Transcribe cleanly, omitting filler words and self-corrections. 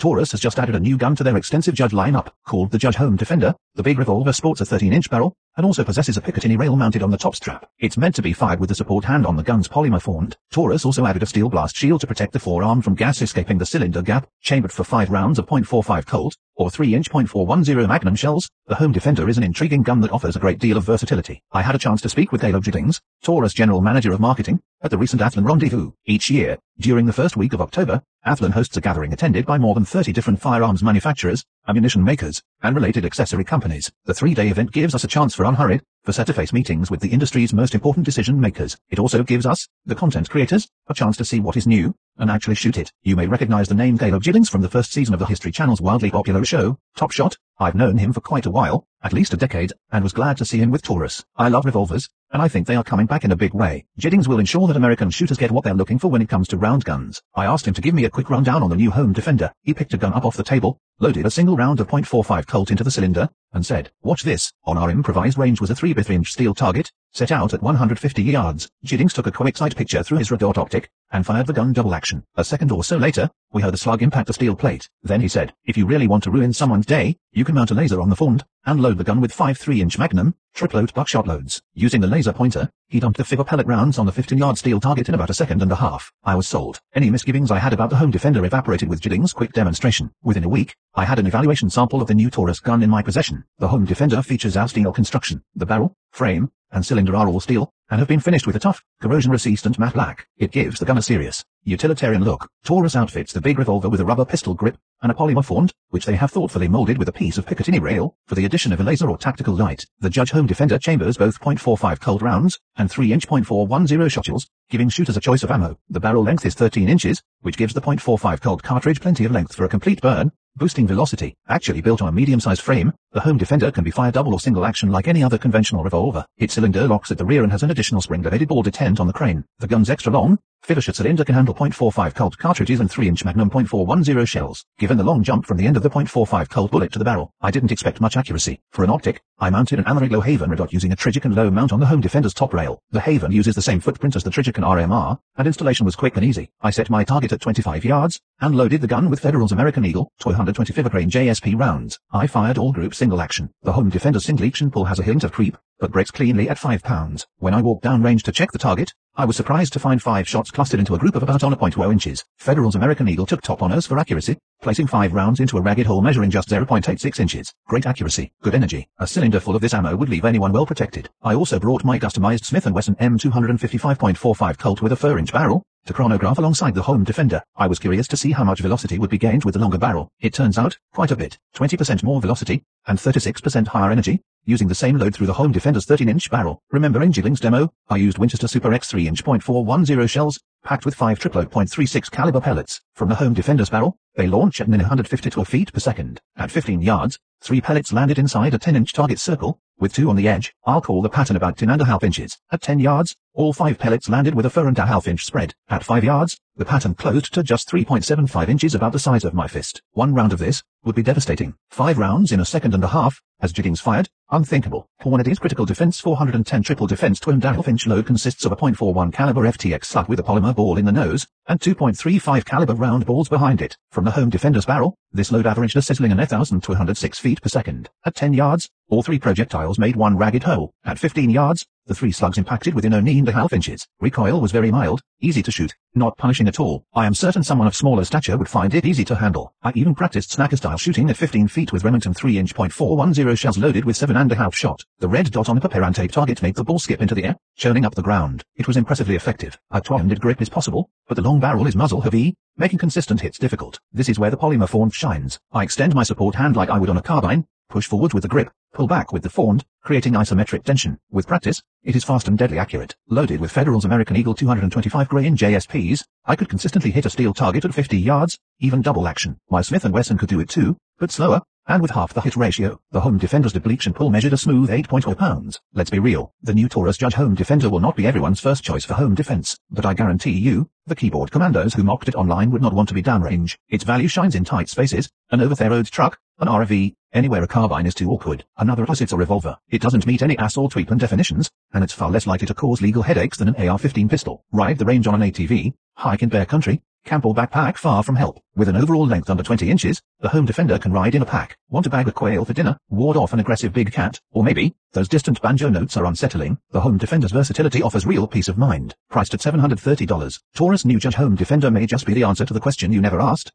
Taurus has just added a new gun to their extensive Judge lineup, called the Judge Home Defender. The big revolver sports a 13-inch barrel, and also possesses a Picatinny rail mounted on the top strap. It's meant to be fired with the support hand on the gun's polymer fond. Taurus also added a steel blast shield to protect the forearm from gas escaping the cylinder gap, chambered for 5 rounds of .45 Colt, or 3-inch .410 Magnum shells. The Home Defender is an intriguing gun that offers a great deal of versatility. I had a chance to speak with Caleb Giddings, Taurus General Manager of Marketing, at the recent Athlon Rendezvous. Each year, during the first week of October, Athlon hosts a gathering attended by more than 30 different firearms manufacturers, ammunition makers, and related accessory companies. The 3-day event gives us a chance for unhurried, face-to-face meetings with the industry's most important decision makers. It also gives us, the content creators, a chance to see what is new, and actually shoot it. You may recognize the name Caleb Giddings from the first season of the History Channel's wildly popular show, Top Shot. I've known him for quite a while, at least a decade, and was glad to see him with Taurus. I love revolvers, and I think they are coming back in a big way. Giddings will ensure that American shooters get what they're looking for when it comes to round guns. I asked him to give me a quick rundown on the new Home Defender. He picked a gun up off the table, loaded a single round of .45 Colt into the cylinder, and said, "Watch this." On our improvised range was a 3x3-inch steel target, set out at 150 yards. Giddings took a quick sight picture through his red dot optic, and fired the gun double action. A second or so later, we heard the slug impact the steel plate. Then he said, "If you really want to ruin someone's day, you can mount a laser on the fond, and load the gun with 5 3-inch Magnum, tripload buckshot loads." Using the laser pointer, he dumped the figure pellet rounds on the 15-yard steel target in about a second and a half. I was sold. Any misgivings I had about the Home Defender evaporated with Giddings' quick demonstration. Within a week, I had an evaluation sample of the new Taurus gun in my possession. The Home Defender features our steel construction. The barrel, frame, and cylinder are all steel, and have been finished with a tough, corrosion-resistant matte black. It gives the gun a serious, utilitarian look. Taurus outfits the big revolver with a rubber pistol grip, and a polymer fond, which they have thoughtfully molded with a piece of Picatinny rail, for the addition of a laser or tactical light. The Judge Home Defender chambers both .45 Colt rounds, and 3-inch .410 shot shells, giving shooters a choice of ammo. The barrel length is 13 inches, which gives the .45 Colt cartridge plenty of length for a complete burn, boosting velocity. Actually built on a medium-sized frame, the Home Defender can be fired double or single action like any other conventional revolver. Its cylinder locks at the rear and has an additional spring-loaded ball detent on the crane. The gun's extra long, finished cylinder can handle .45 Colt cartridges and 3-inch Magnum .410 shells. Given the long jump from the end of the .45 Colt bullet to the barrel, I didn't expect much accuracy. For an optic, I mounted an Ameriglo Haven red dot using a Trijicon low mount on the Home Defender's top rail. The Haven uses the same footprint as the Trijicon RMR, and installation was quick and easy. I set my target at 25 yards, and loaded the gun with Federal's American Eagle 225 grain JSP rounds. I fired all group single action. The Home Defender's single action pull has a hint of creep, but breaks cleanly at 5 pounds. When I walked down range to check the target, I was surprised to find 5 shots clustered into a group of about 0.0 inches. Federal's American Eagle took top honors for accuracy, placing 5 rounds into a ragged hole measuring just 0.86 inches. Great accuracy, good energy. A cylinder full of this ammo would leave anyone well protected. I also brought my customized Smith & Wesson M255.45 Colt with a 4-inch barrel to chronograph alongside the Home Defender. I was curious to see how much velocity would be gained with the longer barrel. It turns out, quite a bit. 20% more velocity, and 36% higher energy, using the same load through the Home Defender's 13-inch barrel. Remember in Giddings' demo, I used Winchester Super X 3-inch .410 shells, packed with 5 tripload .36 caliber pellets. From the Home Defender's barrel, they launch at 152 feet per second. At 15 yards, 3 pellets landed inside a 10-inch target circle, with 2 on the edge. I'll call the pattern about 10.5 inches. At 10 yards, all 5 pellets landed with a 4.5-inch spread. At 5 yards, the pattern closed to just 3.75 inches, about the size of my fist. 1 round of this would be devastating. 5 rounds in a second and a half, as Giddings fired, unthinkable. Hornady's Critical Defense 410 Triple Defense 12.5-inch load consists of a .41 caliber FTX slug with a polymer ball in the nose, and 2.35 caliber round balls behind it. From the Home Defender's barrel, this load averaged a sizzling 1,206 feet per second. At 10 yards, all 3 projectiles made 1 ragged hole. At 15 yards, the 3 slugs impacted within 1.5 inches. Recoil was very mild, easy to shoot, not punishing at all. I am certain someone of smaller stature would find it easy to handle. I even practiced snacker-style shooting at 15 feet with Remington 3-inch .410 shells loaded with 7.5 shot. The red dot on the paper and tape target made the ball skip into the air, churning up the ground. It was impressively effective. A two-handed grip is possible, but the long barrel is muzzle heavy, making consistent hits difficult. This is where the polymer fond shines. I extend my support hand like I would on a carbine, push forward with the grip, pull back with the fond, creating isometric tension. With practice, it is fast and deadly accurate. Loaded with Federal's American Eagle 225 grain JSPs, I could consistently hit a steel target at 50 yards, even double action. My Smith & Wesson could do it too, but slower, and with half the hit ratio. The Home Defender's depletion pull measured a smooth 8.0 pounds. Let's be real, the new Taurus Judge Home Defender will not be everyone's first choice for home defense, but I guarantee you, the keyboard commandos who mocked it online would not want to be downrange. Its value shines in tight spaces, an over-the-road truck, an RV, anywhere a carbine is too awkward. Another plus it's a revolver. It doesn't meet any AS or Tweepman definitions, and it's far less likely to cause legal headaches than an AR-15 pistol. Ride the range on an ATV, hike in bear country, Camp or backpack far from help. With an overall length under 20 inches, the Home Defender can ride in a pack. Want a bag of quail for dinner? Ward off an aggressive big cat? Or maybe, those distant banjo notes are unsettling? The Home Defender's versatility offers real peace of mind. Priced at $730, Taurus new Judge Home Defender may just be the answer to the question you never asked.